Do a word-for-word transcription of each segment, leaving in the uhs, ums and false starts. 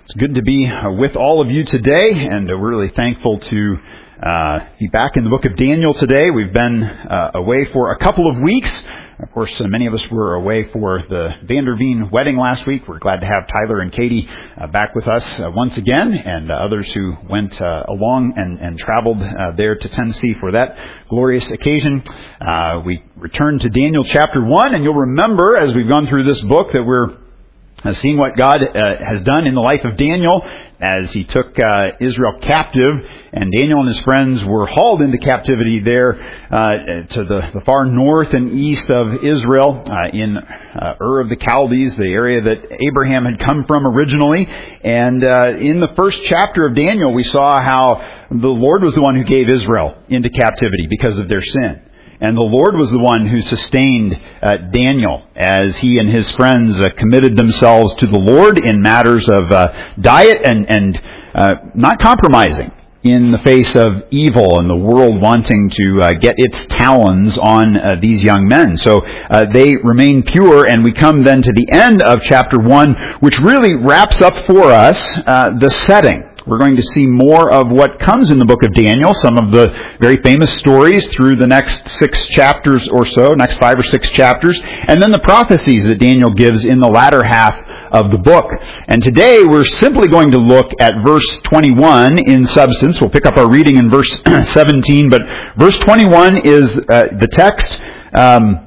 It's good to be uh, with all of you today, and uh, we're really thankful to uh, be back in the book of Daniel today. We've been uh, away for a couple of weeks. Of course, uh, many of us were away for the Vanderveen wedding last week. We're glad to have Tyler and Katie uh, back with us uh, once again, and uh, others who went uh, along and, and traveled uh, there to Tennessee for that glorious occasion. Uh, we returned to Daniel chapter one, and you'll remember as we've gone through this book that we're Uh, seeing what God uh, has done in the life of Daniel as he took uh, Israel captive, and Daniel and his friends were hauled into captivity there uh, to the, the far north and east of Israel uh, in uh, Ur of the Chaldees, the area that Abraham had come from originally. And uh, in the first chapter of Daniel, we saw how the Lord was the one who gave Israel into captivity because of their sin. And the Lord was the one who sustained uh, Daniel as he and his friends uh, committed themselves to the Lord in matters of uh, diet and, and uh, not compromising in the face of evil and the world wanting to uh, get its talons on uh, these young men. So uh, they remain pure, and we come then to the end of chapter one, which really wraps up for us uh, the setting. We're going to see more of what comes in the book of Daniel, some of the very famous stories through the next six chapters or so, next five or six chapters, and then the prophecies that Daniel gives in the latter half of the book. And today we're simply going to look at verse twenty-one in substance. We'll pick up our reading in verse seventeen, but verse twenty-one is uh, the text. Um,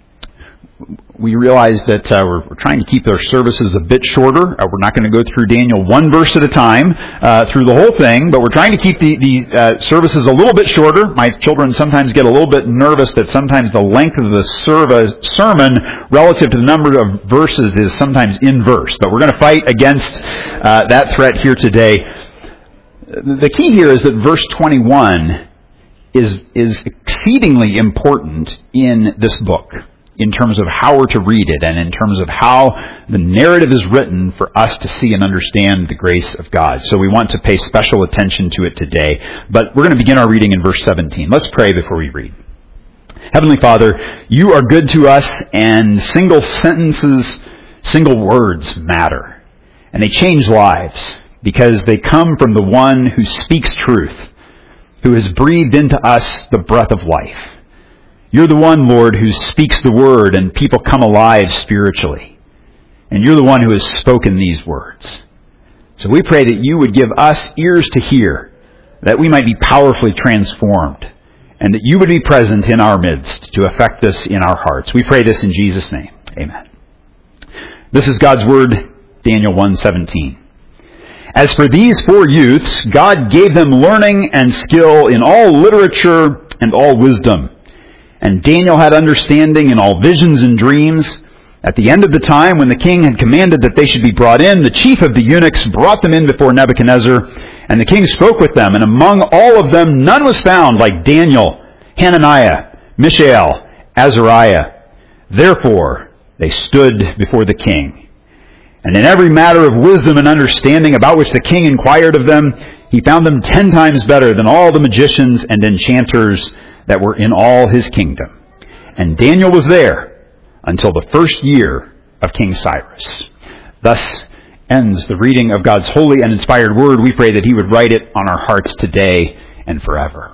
We realize that uh, we're, we're trying to keep our services a bit shorter. Uh, we're not going to go through Daniel one verse at a time uh, through the whole thing, but we're trying to keep the, the uh, services a little bit shorter. My children sometimes get a little bit nervous that sometimes the length of the serv- sermon relative to the number of verses is sometimes inverse. But we're going to fight against uh, that threat here today. The key here is that verse twenty-one is is exceedingly important in this book, in terms of how we're to read it and in terms of how the narrative is written for us to see and understand the grace of God. So we want to pay special attention to it today. But we're going to begin our reading in verse seventeen. Let's pray before we read. Heavenly Father, you are good to us, and single sentences, single words matter. And they change lives because they come from the one who speaks truth, who has breathed into us the breath of life. You're the one, Lord, who speaks the word and people come alive spiritually. And you're the one who has spoken these words. So we pray that you would give us ears to hear, that we might be powerfully transformed, and that you would be present in our midst to effect this in our hearts. We pray this in Jesus' name. Amen. This is God's word, Daniel one seventeen. As for these four youths, God gave them learning and skill in all literature and all wisdom. And Daniel had understanding in all visions and dreams. At the end of the time, when the king had commanded that they should be brought in, the chief of the eunuchs brought them in before Nebuchadnezzar, and the king spoke with them. And among all of them, none was found like Daniel, Hananiah, Mishael, Azariah. Therefore, they stood before the king. And in every matter of wisdom and understanding about which the king inquired of them, he found them ten times better than all the magicians and enchanters that were in all his kingdom. And Daniel was there until the first year of King Cyrus. Thus ends the reading of God's holy and inspired word. We pray that he would write it on our hearts today and forever.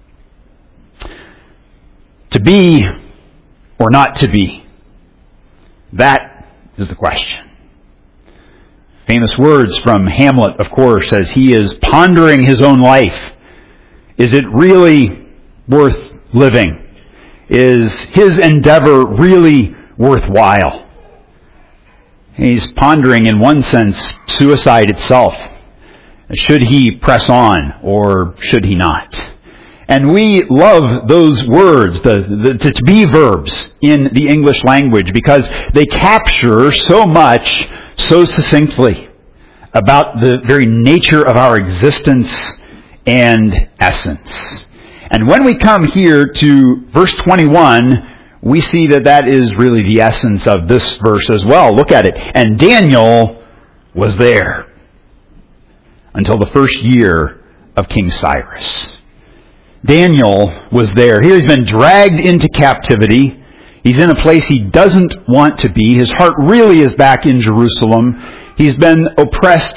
To be or not to be? That is the question. Famous words from Hamlet, of course, as he is pondering his own life. Is it really worth living? Is his endeavor really worthwhile? He's pondering, in one sense, suicide itself. Should he press on or should he not? And we love those words, the, the to be verbs in the English language, because they capture so much so succinctly about the very nature of our existence and essence. And when we come here to verse twenty-one, we see that that is really the essence of this verse as well. Look at it. And Daniel was there until the first year of King Cyrus. Daniel was there. Here he's been dragged into captivity. He's in a place he doesn't want to be. His heart really is back in Jerusalem. He's been oppressed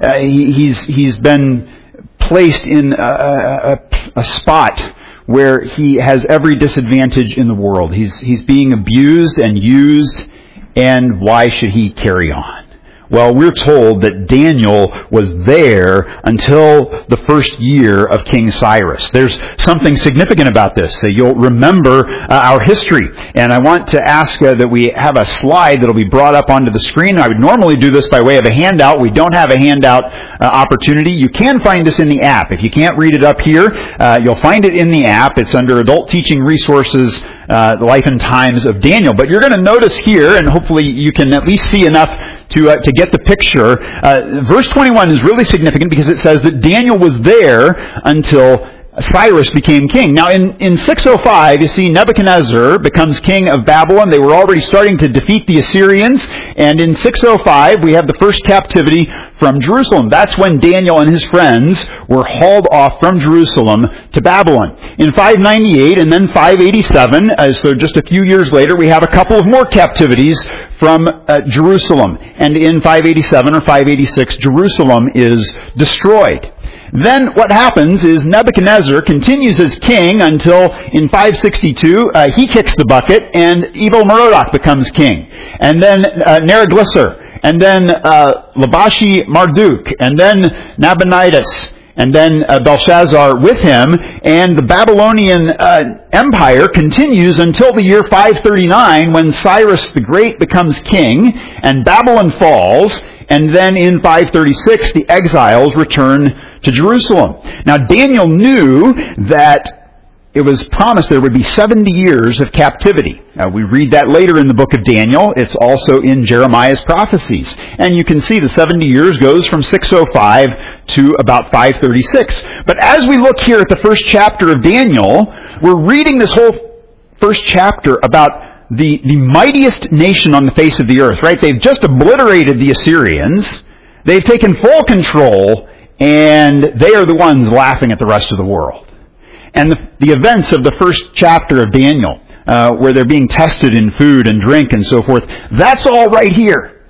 uh, he, he's he's been placed in a, a, a spot where he has every disadvantage in the world. He's he's being abused and used, and why should he carry on? Well, we're told that Daniel was there until the first year of King Cyrus. There's something significant about this. So you'll remember uh, our history. And I want to ask uh, that we have a slide that will be brought up onto the screen. I would normally do this by way of a handout. We don't have a handout uh, opportunity. You can find this in the app. If you can't read it up here, uh, you'll find it in the app. It's under Adult Teaching Resources, uh, The Life and Times of Daniel. But you're going to notice here, and hopefully you can at least see enough to uh, to get the picture. Uh, verse twenty-one is really significant because it says that Daniel was there until Cyrus became king. Now, in, in six oh five, you see Nebuchadnezzar becomes king of Babylon. They were already starting to defeat the Assyrians. And in six oh five, we have the first captivity from Jerusalem. That's when Daniel and his friends were hauled off from Jerusalem to Babylon. In five ninety-eight and then five eighty-seven, uh, so just a few years later, we have a couple of more captivities from uh, Jerusalem. And in five eighty-seven or five eighty-six, Jerusalem is destroyed. Then what happens is Nebuchadnezzar continues as king until in five sixty-two uh, he kicks the bucket and Evil-Merodach becomes king. And then uh, Neriglissar, and then uh, Labashi-Marduk, and then Nabonidus, and then uh, Belshazzar with him, and the Babylonian uh, Empire continues until the year five thirty-nine when Cyrus the Great becomes king, and Babylon falls, and then in five thirty-six the exiles return to Jerusalem. Now Daniel knew that it was promised there would be seventy years of captivity. Now, we read that later in the book of Daniel. It's also in Jeremiah's prophecies. And you can see the seventy years goes from six oh five to about five thirty-six. But as we look here at the first chapter of Daniel, we're reading this whole first chapter about the, the mightiest nation on the face of the earth, right? They've just obliterated the Assyrians. They've taken full control, and they are the ones laughing at the rest of the world. And the, the events of the first chapter of Daniel, uh, where they're being tested in food and drink and so forth, that's all right here.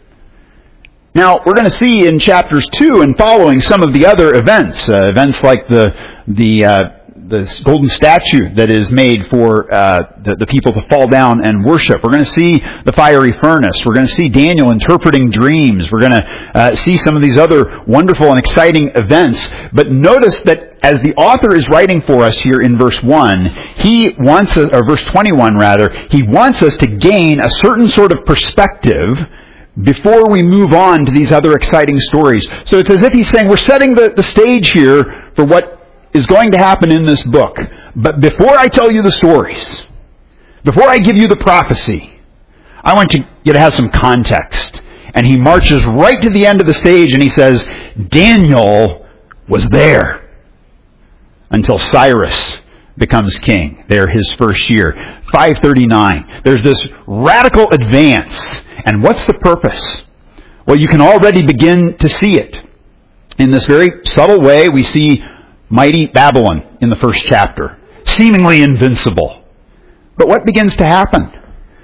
Now, we're going to see in chapters two and following some of the other events, uh, events like the the uh, the golden statue that is made for uh, the, the people to fall down and worship. We're going to see the fiery furnace. We're going to see Daniel interpreting dreams. We're going to uh, see some of these other wonderful and exciting events. But notice that as the author is writing for us here in verse one, he wants us, or verse twenty-one rather, he wants us to gain a certain sort of perspective before we move on to these other exciting stories. So it's as if he's saying, we're setting the, the stage here for what is going to happen in this book. But before I tell you the stories, before I give you the prophecy, I want you, you to have some context. And he marches right to the end of the stage and he says, Daniel was there until Cyrus becomes king. There, his first year. five thirty-nine. There's this radical advance. And what's the purpose? Well, you can already begin to see it. In this very subtle way, we see mighty Babylon in the first chapter, seemingly invincible. But what begins to happen?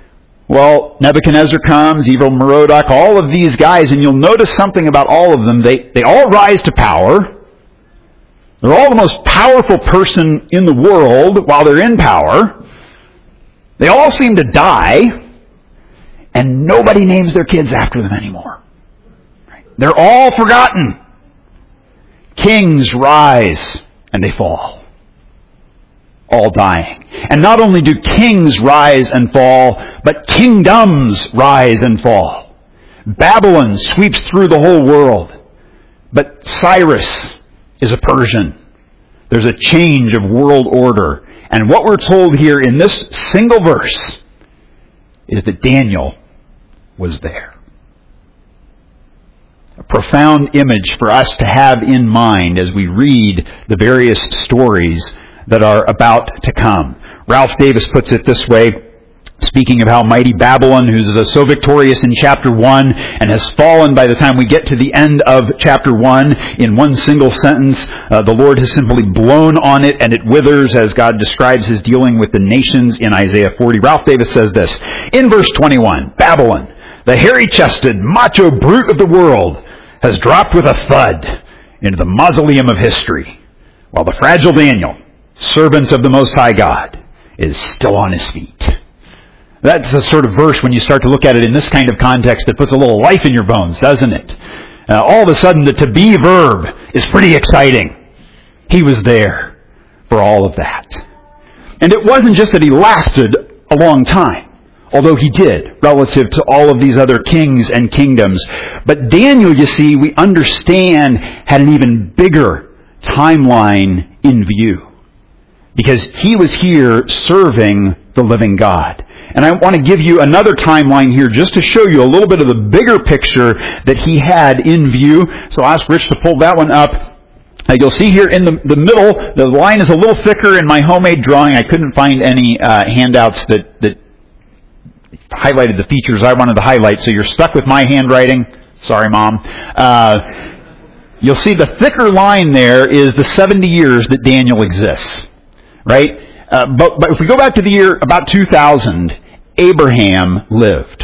Well, Nebuchadnezzar comes, Evil-Merodach, all of these guys, and you'll notice something about all of them. They, they all rise to power. They're all the most powerful person in the world while they're in power. They all seem to die, and nobody names their kids after them anymore. They're all forgotten. Kings rise and they fall. All dying. And not only do kings rise and fall, but kingdoms rise and fall. Babylon sweeps through the whole world. But Cyrus is a Persian. There's a change of world order. And what we're told here in this single verse is that Daniel was there. A profound image for us to have in mind as we read the various stories that are about to come. Ralph Davis puts it this way, speaking of how mighty Babylon, who's so victorious in chapter one and has fallen by the time we get to the end of chapter one, in one single sentence, uh, the Lord has simply blown on it and it withers, as God describes his dealing with the nations in Isaiah forty. Ralph Davis says this, in verse twenty-one, Babylon, the hairy-chested, macho brute of the world, has dropped with a thud into the mausoleum of history, while the fragile Daniel, servant of the Most High God, is still on his feet. That's a sort of verse, when you start to look at it in this kind of context, that puts a little life in your bones, doesn't it? Uh, all of a sudden, the to be verb is pretty exciting. He was there for all of that. And it wasn't just that he lasted a long time, although he did, relative to all of these other kings and kingdoms. But Daniel, you see, we understand, had an even bigger timeline in view, because he was here serving the living God. And I want to give you another timeline here just to show you a little bit of the bigger picture that he had in view. So I'll ask Rich to pull that one up. Uh, you'll see here in the, the middle, the line is a little thicker in my homemade drawing. I couldn't find any uh, handouts that, that highlighted the features I wanted to highlight, so you're stuck with my handwriting. Sorry, Mom. Uh, you'll see the thicker line there is the seventy years that Daniel exists, right? Uh, but, but if we go back to the year about two thousand, Abraham lived.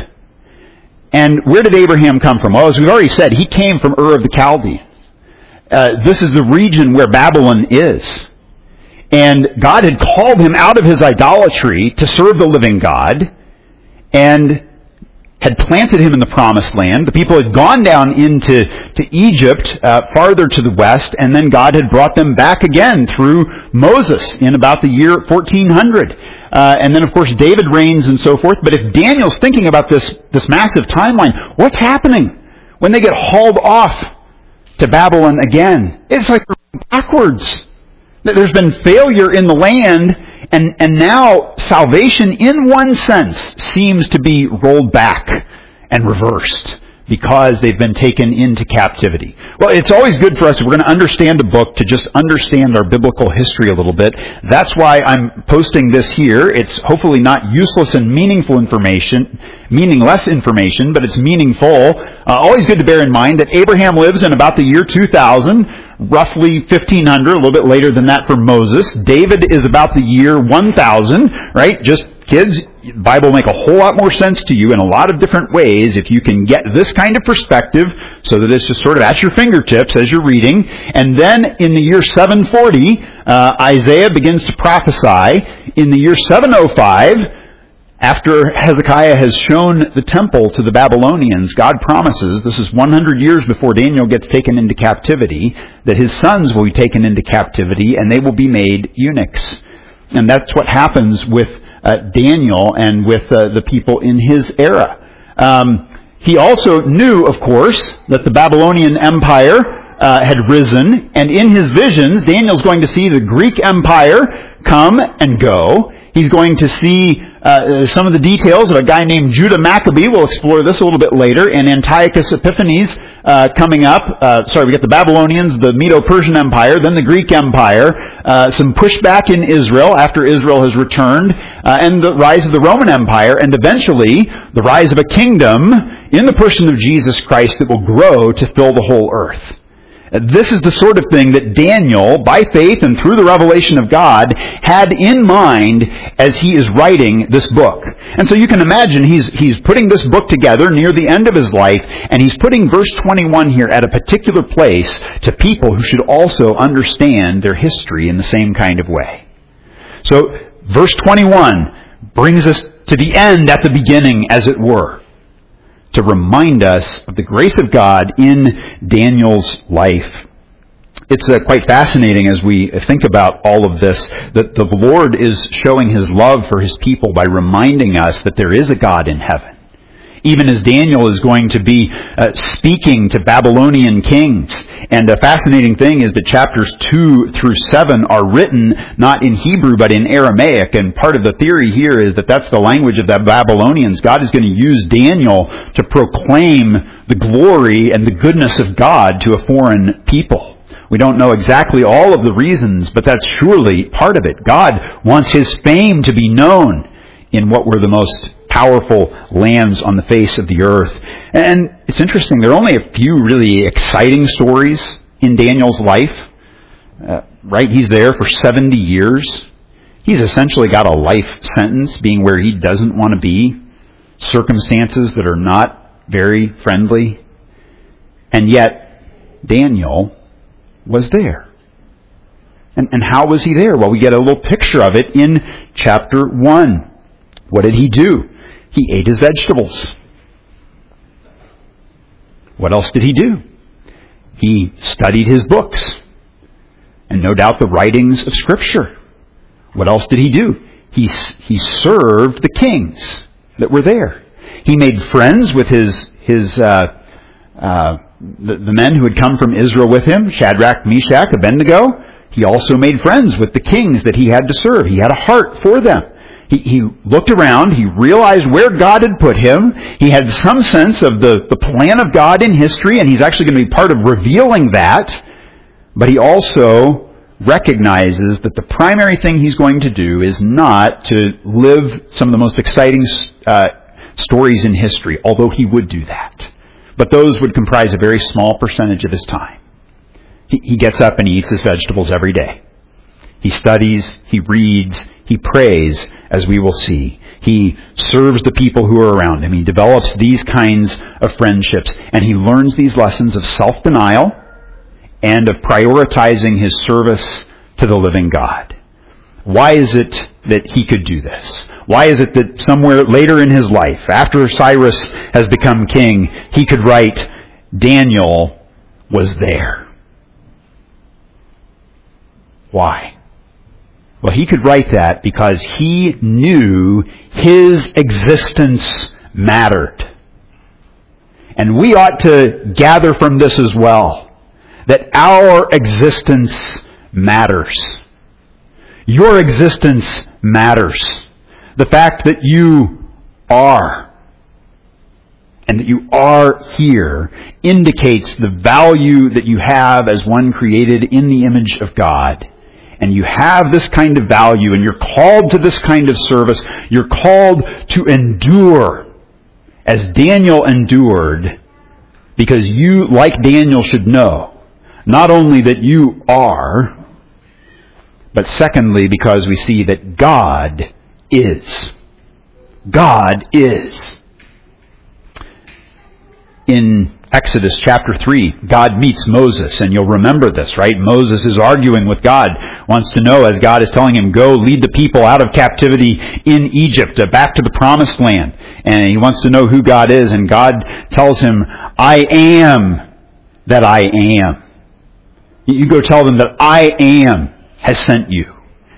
And where did Abraham come from? Well, as we've already said, he came from Ur of the Chaldeans. Uh, this is the region where Babylon is. And God had called him out of his idolatry to serve the living God, and had planted him in the promised land. The people had gone down into to Egypt, uh, farther to the west, and then God had brought them back again through Moses in about the year fourteen hundred. Uh, and then, of course, David reigns and so forth. But if Daniel's thinking about this, this massive timeline, what's happening when they get hauled off to Babylon again? It's like backwards. There's been failure in the land, and, and now salvation, in one sense, seems to be rolled back and reversed because they've been taken into captivity. Well, it's always good for us, if we're going to understand a book, to just understand our biblical history a little bit. That's why I'm posting this here. It's hopefully not useless and meaningful information, meaningless information, but it's meaningful. Uh, always good to bear in mind that Abraham lives in about the year two thousand, roughly fifteen hundred, a little bit later than that for Moses. David is about the year one thousand, right? Just kids, the Bible will make a whole lot more sense to you in a lot of different ways if you can get this kind of perspective, so that it's just sort of at your fingertips as you're reading. And then in the year seven forty, uh, Isaiah begins to prophesy. In the year seven oh five, after Hezekiah has shown the temple to the Babylonians, God promises, this is one hundred years before Daniel gets taken into captivity, that his sons will be taken into captivity and they will be made eunuchs. And that's what happens with uh, Daniel and with uh, the people in his era. Um, he also knew, of course, that the Babylonian Empire uh, had risen, and in his visions, Daniel's going to see the Greek Empire come and go. He's going to see uh, some of the details of a guy named Judah Maccabee. We'll explore this a little bit later. And Antiochus Epiphanes uh, coming up. Uh, sorry, we got the Babylonians, the Medo-Persian Empire, then the Greek Empire. Uh, some pushback in Israel after Israel has returned. Uh, and the rise of the Roman Empire. And eventually, the rise of a kingdom in the person of Jesus Christ that will grow to fill the whole earth. This is the sort of thing that Daniel, by faith and through the revelation of God, had in mind as he is writing this book. And so you can imagine he's he's putting this book together near the end of his life, and he's putting verse twenty-one here at a particular place to people who should also understand their history in the same kind of way. So verse twenty-one brings us to the end at the beginning, as it were, to remind us of the grace of God in Daniel's life. It's uh, quite fascinating as we think about all of this, that the Lord is showing His love for His people by reminding us that there is a God in heaven. Even as Daniel is going to be uh, speaking to Babylonian kings. And the fascinating thing is that chapters two through seven are written not in Hebrew but in Aramaic. And part of the theory here is that that's the language of the Babylonians. God is going to use Daniel to proclaim the glory and the goodness of God to a foreign people. We don't know exactly all of the reasons, but that's surely part of it. God wants His fame to be known in what were the most powerful lands on the face of the earth. And it's interesting, there are only a few really exciting stories in Daniel's life. Uh, right? He's there for seventy years. He's essentially got a life sentence, being where he doesn't want to be. Circumstances that are not very friendly. And yet, Daniel was there. And, and how was he there? Well, we get a little picture of it in chapter one. What did he do? He ate his vegetables. What else did he do? He studied his books, and no doubt the writings of Scripture. What else did he do? He, he served the kings that were there. He made friends with his, his uh, uh, the, the men who had come from Israel with him, Shadrach, Meshach, Abednego. He also made friends with the kings that he had to serve. He had a heart for them. He, he looked around. He realized where God had put him. He had some sense of the, the plan of God in history, and he's actually going to be part of revealing that. But he also recognizes that the primary thing he's going to do is not to live some of the most exciting uh, stories in history, although he would do that. But those would comprise a very small percentage of his time. He, he gets up and he eats his vegetables every day. He studies, he reads, he prays, as we will see. He serves the people who are around him. He develops these kinds of friendships, and he learns these lessons of self-denial and of prioritizing his service to the living God. Why is it that he could do this? Why is it that somewhere later in his life, after Cyrus has become king, he could write, Daniel was there? Why? Well, he could write that because he knew his existence mattered. And we ought to gather from this as well, that our existence matters. Your existence matters. The fact that you are, and that you are here, indicates the value that you have as one created in the image of God. And you have this kind of value, and you're called to this kind of service. You're called to endure as Daniel endured, because you, like Daniel, should know not only that you are, but secondly, because we see that God is. God is. In Exodus chapter three, God meets Moses, and you'll remember this, right? Moses is arguing with God, wants to know, as God is telling him, go lead the people out of captivity in Egypt, uh, back to the promised land. And he wants to know who God is, and God tells him, I am that I am. You go tell them that I am has sent you.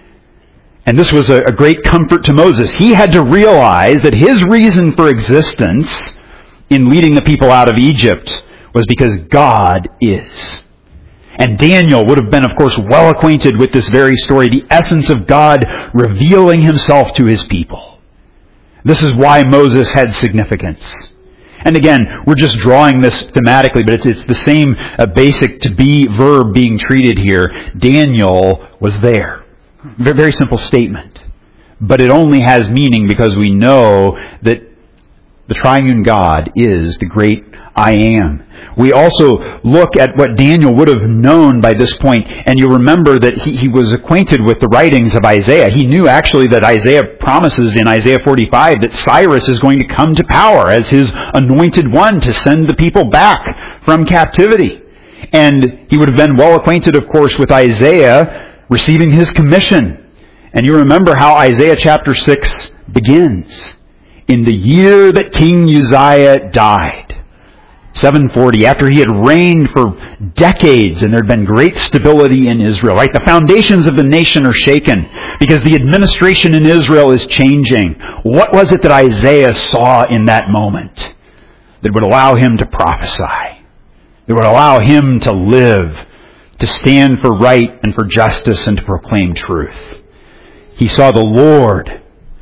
And this was a, a great comfort to Moses. He had to realize that his reason for existence in leading the people out of Egypt was because God is. And Daniel would have been, of course, well acquainted with this very story, the essence of God revealing himself to his people. This is why Moses had significance. And again, we're just drawing this thematically, but it's, it's the same uh, basic to be verb being treated here. Daniel was there. Very, very simple statement. But it only has meaning because we know that the triune God is the great I am. We also look at what Daniel would have known by this point, and you'll remember that he, he was acquainted with the writings of Isaiah. He knew actually that Isaiah promises in Isaiah forty-five that Cyrus is going to come to power as his anointed one to send the people back from captivity. And he would have been well acquainted, of course, with Isaiah receiving his commission. And you remember how Isaiah chapter six begins. In the year that King Uzziah died, seven forty, after he had reigned for decades and there had been great stability in Israel, right? The foundations of the nation are shaken because the administration in Israel is changing. What was it that Isaiah saw in that moment that would allow him to prophesy, that would allow him to live, to stand for right and for justice and to proclaim truth? He saw the Lord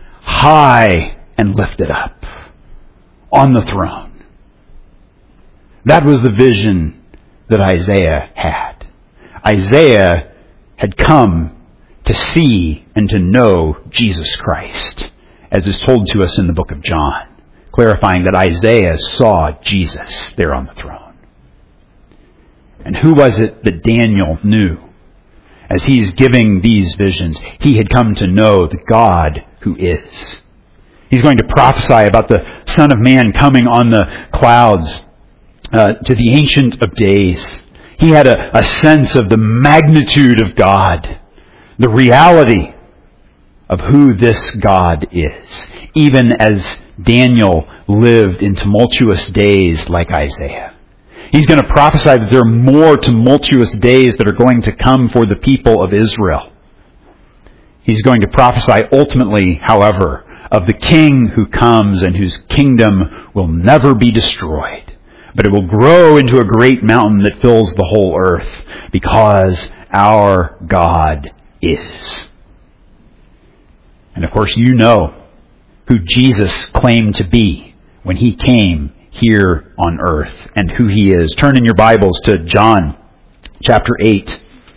high and lifted up on the throne. That was the vision that Isaiah had. Isaiah had come to see and to know Jesus Christ, as is told to us in the book of John, clarifying that Isaiah saw Jesus there on the throne. And who was it that Daniel knew? As he's giving these visions, he had come to know the God who is. He's going to prophesy about the Son of Man coming on the clouds uh, to the Ancient of Days. He had a, a sense of the magnitude of God, the reality of who this God is, even as Daniel lived in tumultuous days like Isaiah. He's going to prophesy that there are more tumultuous days that are going to come for the people of Israel. He's going to prophesy ultimately, however, of the king who comes and whose kingdom will never be destroyed, but it will grow into a great mountain that fills the whole earth, because our God is. And of course, you know who Jesus claimed to be when he came here on earth and who he is. Turn in your Bibles to John chapter eight.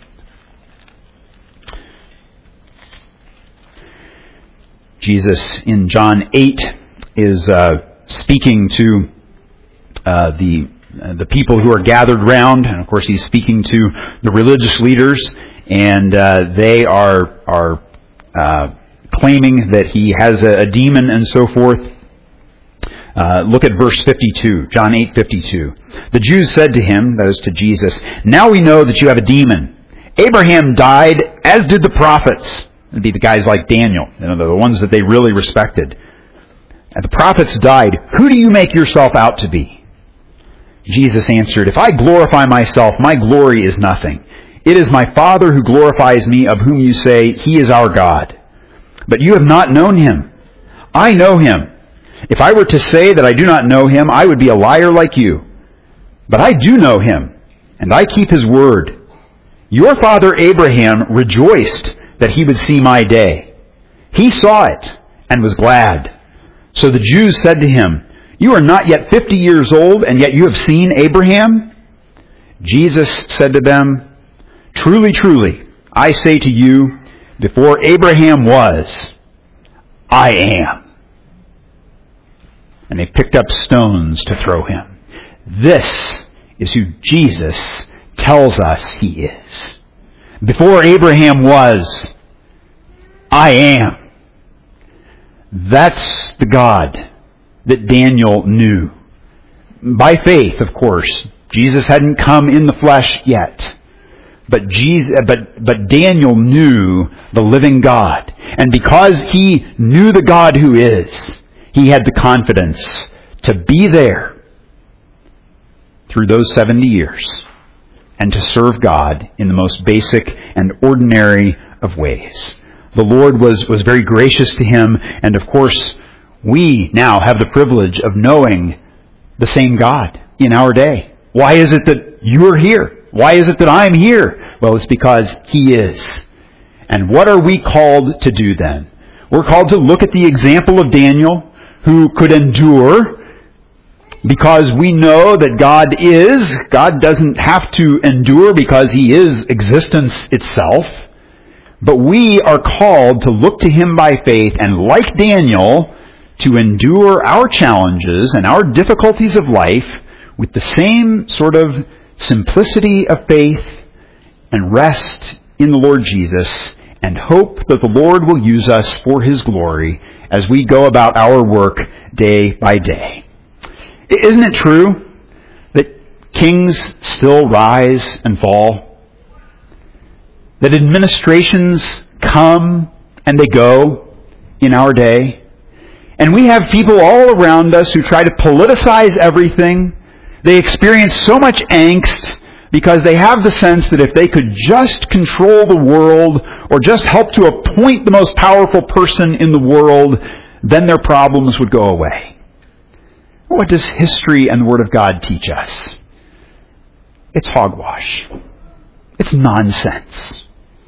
Jesus in John eight is uh, speaking to uh, the uh, the people who are gathered round, and of course he's speaking to the religious leaders, and uh, they are are uh, claiming that he has a, a demon and so forth. Uh, look at verse fifty-two, John eight fifty-two. The Jews said to him, that is to Jesus, "Now we know that you have a demon. Abraham died, as did the prophets." It'd be the guys like Daniel, you know, the ones that they really respected. "And the prophets died. Who do you make yourself out to be?" Jesus answered, "If I glorify myself, my glory is nothing. It is my Father who glorifies me, of whom you say, He is our God. But you have not known Him. I know Him. If I were to say that I do not know Him, I would be a liar like you. But I do know Him, and I keep His word. Your father Abraham rejoiced that he would see my day. He saw it and was glad. So the Jews said to him, 'You are not yet fifty years old, and yet you have seen Abraham?' Jesus said to them, 'Truly, truly, I say to you, before Abraham was, I am.' And they picked up stones to throw him." This is who Jesus tells us he is. Before Abraham was, I am. That's the God that Daniel knew. By faith, of course. Jesus hadn't come in the flesh yet. But Jesus, but, but Daniel knew the living God. And because he knew the God who is, he had the confidence to be there through those seventy years and to serve God in the most basic and ordinary of ways. The Lord was, was very gracious to him, and of course, we now have the privilege of knowing the same God in our day. Why is it that you're here? Why is it that I'm here? Well, it's because He is. And what are we called to do then? We're called to look at the example of Daniel, who could endure, because we know that God is. God doesn't have to endure because He is existence itself. But we are called to look to Him by faith, and like Daniel, to endure our challenges and our difficulties of life with the same sort of simplicity of faith and rest in the Lord Jesus, and hope that the Lord will use us for His glory as we go about our work day by day. Isn't it true that kings still rise and fall? That administrations come and they go in our day? And we have people all around us who try to politicize everything. They experience so much angst because they have the sense that if they could just control the world or just help to appoint the most powerful person in the world, then their problems would go away. What does history and the Word of God teach us? It's hogwash. It's nonsense.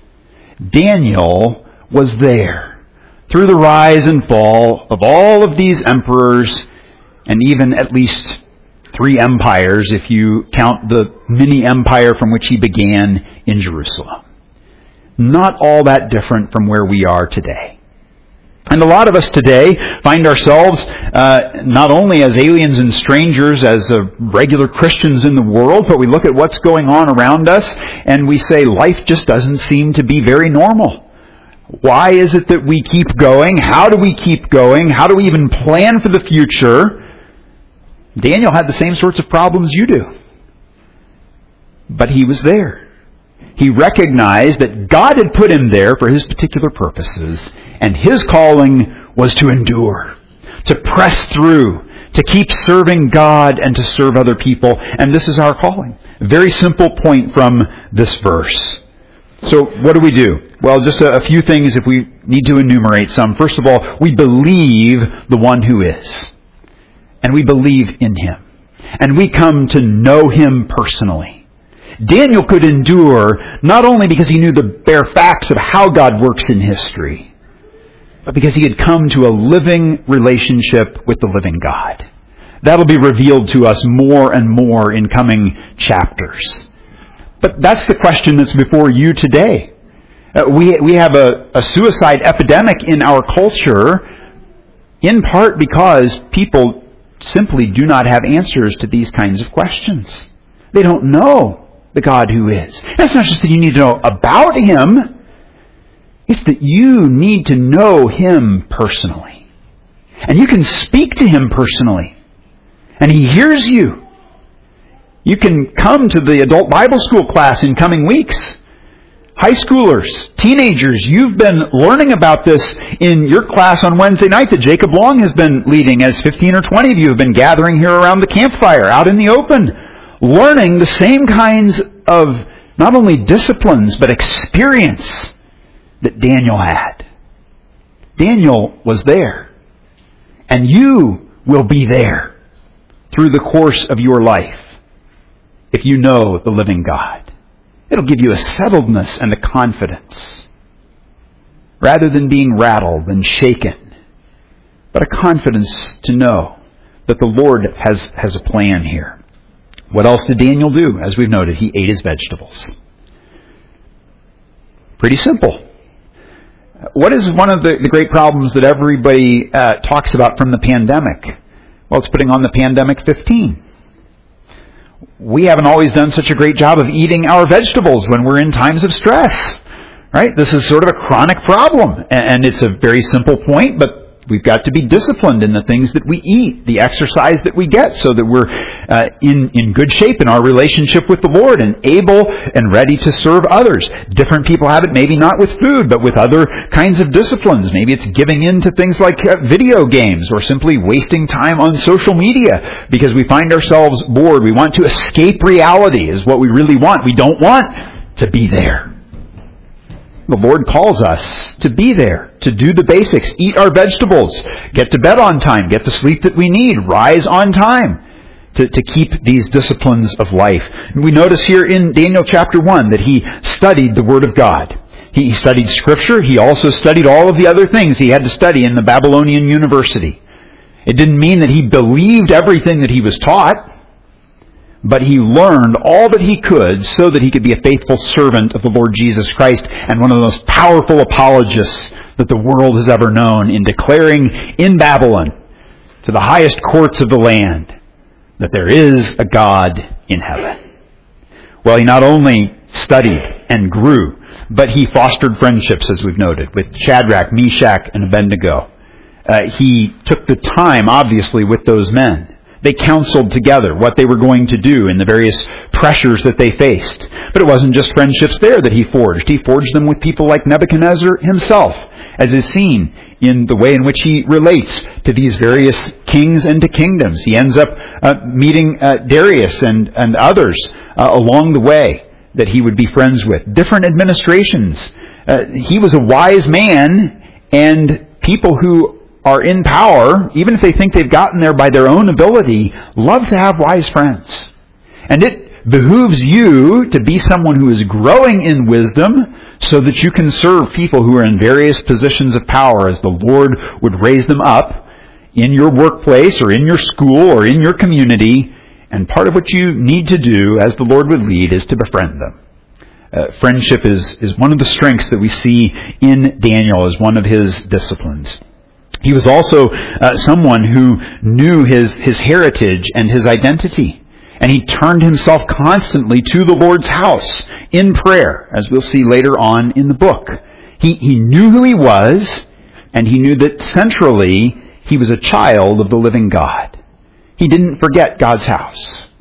Daniel was there through the rise and fall of all of these emperors, and even at least three empires if you count the mini empire from which he began in Jerusalem. Not all that different from where we are today. And a lot of us today find ourselves uh, not only as aliens and strangers, as uh, regular Christians in the world, but we look at what's going on around us and we say life just doesn't seem to be very normal. Why is it that we keep going? How do we keep going? How do we even plan for the future? Daniel had the same sorts of problems you do. but he was there. He recognized that God had put him there for his particular purposes, and his calling was to endure, to press through, to keep serving God and to serve other people. And this is our calling. A very simple point from this verse. So what do we do? Well, just a, a few things if we need to enumerate some. First of all, we believe the one who is. And we believe in him. And we come to know him personally. Daniel could endure not only because he knew the bare facts of how God works in history, but because he had come to a living relationship with the living God. That'll be revealed to us more and more in coming chapters. But that's the question that's before you today. Uh, we we have a, a suicide epidemic in our culture, in part because people simply do not have answers to these kinds of questions. They don't know the God who is. And it's not just that you need to know about him. It's that you need to know him personally. And you can speak to him personally. And he hears you. You can come to the adult Bible school class in coming weeks. High schoolers, teenagers, you've been learning about this in your class on Wednesday night that Jacob Long has been leading, as fifteen or twenty of you have been gathering here around the campfire, out in the open, learning the same kinds of not only disciplines, but experience that Daniel had. Daniel was there. And you will be there through the course of your life if you know the living God. It'll give you a settledness and a confidence, rather than being rattled and shaken, but a confidence to know that the Lord has, has a plan here. What else did Daniel do? As we've noted, he ate his vegetables. Pretty simple. What is one of the, the great problems that everybody uh, talks about from the pandemic? Well, it's putting on the pandemic fifteen. We haven't always done such a great job of eating our vegetables when we're in times of stress, right? This is sort of a chronic problem, and it's a very simple point, but we've got to be disciplined in the things that we eat, the exercise that we get, so that we're uh, in, in good shape in our relationship with the Lord and able and ready to serve others. Different people have it, maybe not with food, but with other kinds of disciplines. Maybe it's giving in to things like uh, video games, or simply wasting time on social media because we find ourselves bored. We want to escape reality is what we really want. We don't want to be there. The Lord calls us to be there, to do the basics, eat our vegetables, get to bed on time, get the sleep that we need, rise on time, to, to keep these disciplines of life. And we notice here in Daniel chapter one that he studied the Word of God. He studied Scripture. He also studied all of the other things he had to study in the Babylonian University. It didn't mean that he believed everything that he was taught, but he learned all that he could so that he could be a faithful servant of the Lord Jesus Christ and one of the most powerful apologists that the world has ever known in declaring in Babylon to the highest courts of the land that there is a God in heaven. Well, he not only studied and grew, but he fostered friendships, as we've noted, with Shadrach, Meshach, and Abednego. Uh, he took the time, obviously, with those men. They counseled together what they were going to do in the various pressures that they faced. But it wasn't just friendships there that he forged. He forged them with people like Nebuchadnezzar himself, as is seen in the way in which he relates to these various kings and to kingdoms. He ends up uh, meeting uh, Darius and, and others uh, along the way that he would be friends with. Different administrations. Uh, he was a wise man, and people who are in power, even if they think they've gotten there by their own ability, love to have wise friends. And it behooves you to be someone who is growing in wisdom so that you can serve people who are in various positions of power as the Lord would raise them up in your workplace or in your school or in your community. And part of what you need to do as the Lord would lead is to befriend them. Uh, friendship is, is one of the strengths that we see in Daniel as one of his disciplines. He was also uh, someone who knew his, his heritage and his identity. And he turned himself constantly to the Lord's house in prayer, as we'll see later on in the book. He, he knew who he was, and he knew that centrally he was a child of the living God. He didn't forget God's house.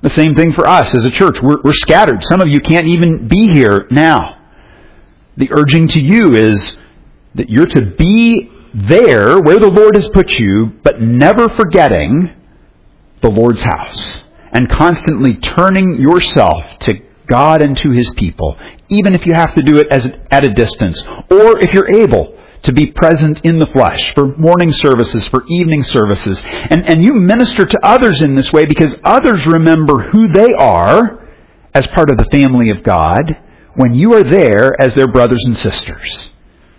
The same thing for us as a church. We're, we're scattered. Some of you can't even be here now. The urging to you is that you're to be there where the Lord has put you, but never forgetting the Lord's house, and constantly turning yourself to God and to His people, even if you have to do it as at a distance, or if you're able to be present in the flesh for morning services, for evening services. And, and you minister to others in this way because others remember who they are as part of the family of God when you are there as their brothers and sisters.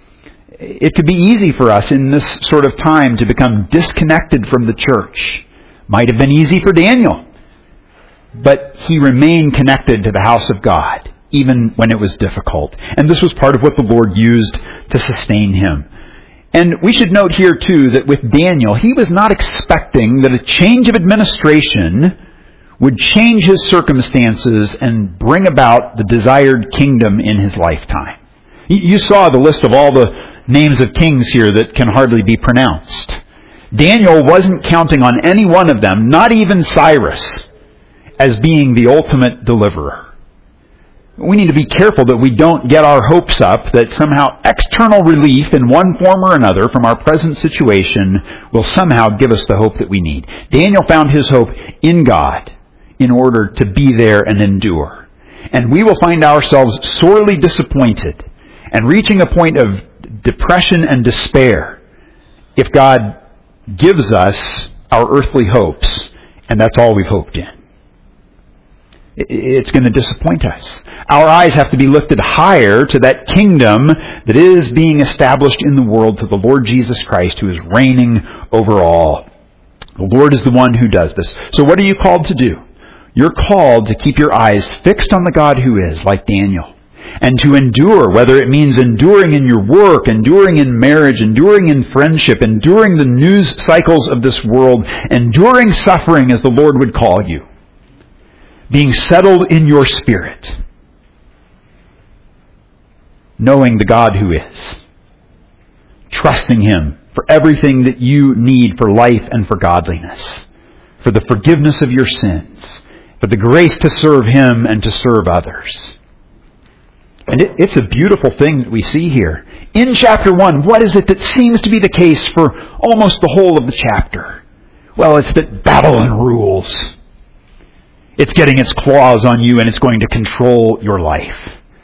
It could be easy for us in this sort of time to become disconnected from the church. Might have been easy for Daniel, but he remained connected to the house of God, even when it was difficult. And this was part of what the Lord used to sustain him. And we should note here, too, that with Daniel, he was not expecting that a change of administration would change his circumstances and bring about the desired kingdom in his lifetime. You saw the list of all the names of kings here that can hardly be pronounced. Daniel wasn't counting on any one of them, not even Cyrus, as being the ultimate deliverer. We need to be careful that we don't get our hopes up that somehow external relief in one form or another from our present situation will somehow give us the hope that we need. Daniel found his hope in God in order to be there and endure. And we will find ourselves sorely disappointed and reaching a point of depression and despair if God gives us our earthly hopes and that's all we've hoped in. It's going to disappoint us. Our eyes have to be lifted higher to that kingdom that is being established in the world, to the Lord Jesus Christ, who is reigning over all. The Lord is the one who does this. So what are you called to do? You're called to keep your eyes fixed on the God who is, like Daniel, and to endure, whether it means enduring in your work, enduring in marriage, enduring in friendship, enduring the news cycles of this world, enduring suffering as the Lord would call you. Being settled in your spirit, knowing the God who is, trusting Him for everything that you need for life and for godliness, for the forgiveness of your sins, for the grace to serve Him and to serve others. And it, it's a beautiful thing that we see here. In chapter one, what is it that seems to be the case for almost the whole of the chapter? Well, it's that Babylon rules. It's getting its claws on you and it's going to control your life.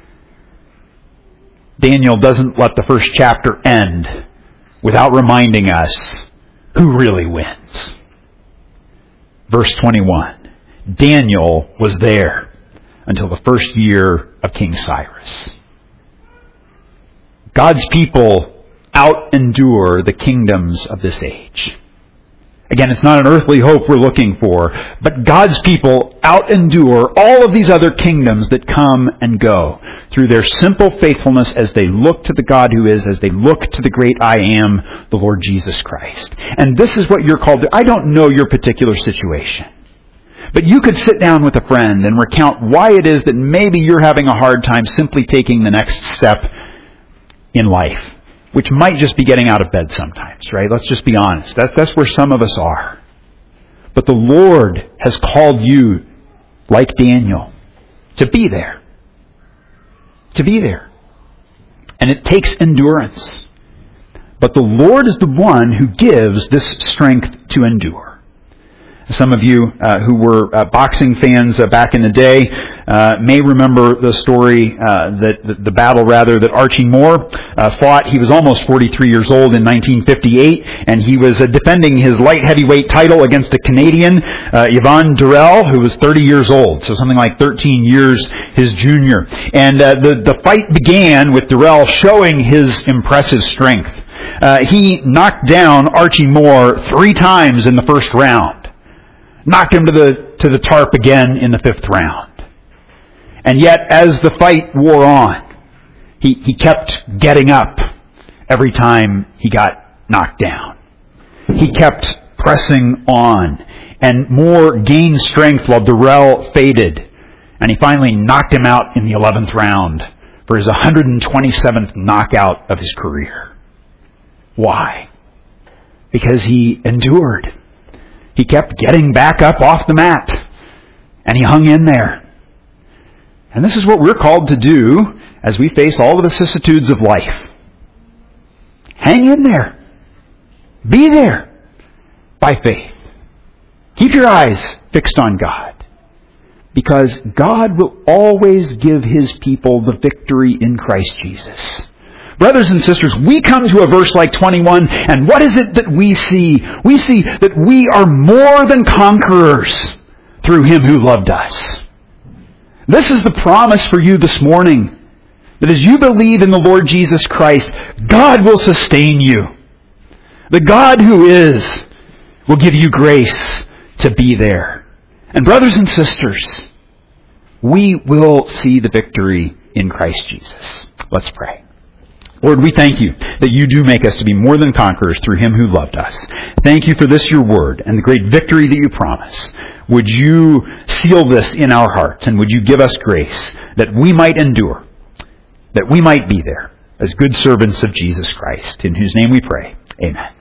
Daniel doesn't let the first chapter end without reminding us who really wins. Verse twenty-one. Daniel was there until the first year of King Cyrus. God's people out-endure the kingdoms of this age. Again, it's not an earthly hope we're looking for, but God's people out-endure all of these other kingdoms that come and go through their simple faithfulness as they look to the God who is, as they look to the great I Am, the Lord Jesus Christ. And this is what you're called to. I don't know your particular situation, but you could sit down with a friend and recount why it is that maybe you're having a hard time simply taking the next step in life, which might just be getting out of bed sometimes, right? Let's just be honest. That's, that's where some of us are. But the Lord has called you, like Daniel, to be there. To be there. And it takes endurance. But the Lord is the one who gives this strength to endure. Some of you uh, who were uh, boxing fans uh, back in the day uh, may remember the story, uh, that the, the battle rather, that Archie Moore uh, fought. He was almost forty-three years old in nineteen fifty-eight, and he was uh, defending his light heavyweight title against a Canadian, uh, Yvon Durrell, who was thirty years old, so something like thirteen years his junior. And uh, the, the fight began with Durrell showing his impressive strength. Uh, he knocked down Archie Moore three times in the first round. Knocked him to the to the tarp again in the fifth round. And yet, as the fight wore on, he, he kept getting up every time he got knocked down. He kept pressing on, and Moore gained strength while Durrell faded. And he finally knocked him out in the eleventh round for his one hundred twenty-seventh knockout of his career. Why? Because he endured. He kept getting back up off the mat. And he hung in there. And this is what we're called to do as we face all the vicissitudes of life. Hang in there. Be there by faith. Keep your eyes fixed on God. Because God will always give His people the victory in Christ Jesus. Brothers and sisters, we come to a verse like twenty-one, and what is it that we see? We see that we are more than conquerors through Him who loved us. This is the promise for you this morning. That as you believe in the Lord Jesus Christ, God will sustain you. The God who is will give you grace to be there. And brothers and sisters, we will see the victory in Christ Jesus. Let's pray. Lord, we thank you that you do make us to be more than conquerors through Him who loved us. Thank you for this, your word, and the great victory that you promise. Would you seal this in our hearts, and would you give us grace that we might endure, that we might be there as good servants of Jesus Christ, in whose name we pray. Amen.